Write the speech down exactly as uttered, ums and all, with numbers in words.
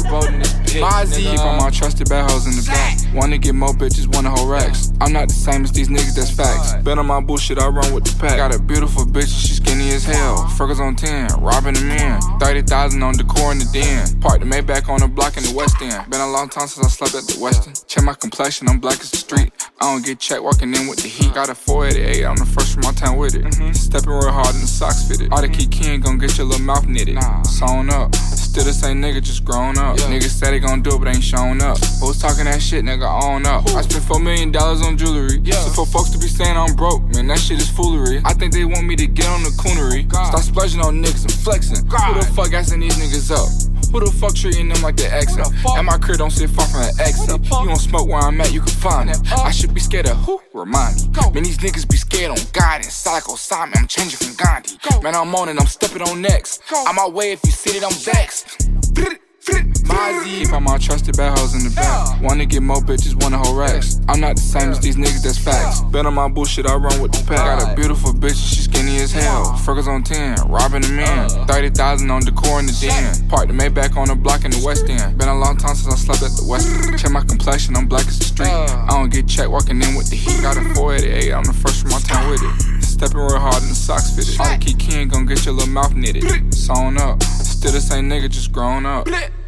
boat in this bitch. My Z nigga. from my trusted bad hoes in the back. Wanna get more bitches, wanna hold racks. I'm not the same as these niggas, that's facts. Been on my bullshit, I run with the pack. Got a beautiful bitch, she skinny as hell. Freckles on ten, robbing the men. thirty thousand on decor in the den. Parked the Maybach on the block in the West End. Been a long time since I slept at the Westin. Check my complexion, I'm black as the street. I don't get checked walking in with the heat. Got a four eighty-eight, I'm the first from my town with it. Mm-hmm. Stepping real hard and the socks fitted. All the key king gon' get your little mouth knitted. Nah. Sewn up, still the same nigga, just grown up. Yeah. Niggas said they gon' do it, but ain't shown up. Who's talking that shit, nigga, on up. Ooh. I spent four million dollars on jewelry. Yeah. So for folks to be saying I'm broke, man, that shit is foolery. I think they want me to get on the coonery. God. Stop splurging on niggas and flexing. God. Who the fuck gassing these niggas up? Who the fuck treating them like they're exit? At my crib don't sit far from the exit. You don't smoke where I'm at, you can find it. I should be scared of who? Remind me. Man, these niggas be scared on guidance. I like Osama, I'm changing from Gandhi. Man, I'm on it, I'm stepping on next. On my way, if you see it, I'm vexed. My Z from my trusted bad hoes in the back. Wanna get more bitches, wanna hold racks. I'm not the same as these niggas, that's facts. Been on my bullshit, I run with the pack. Got a beautiful bitch, she skinny as hell. Freckles on ten, robbing the men. thirty thousand on decor in the den. Parked the Maybach on the block in the West End. Been a long time since I slept at the West End. Check my complexion, I'm black as the street. I don't get checked walking in with the heat. Got a four eighty-eight, I'm the first from my town with it. Stepping real hard and the socks fitted. All the key king gon' get your little mouth knitted. Sewn up, still the same nigga, just grown up.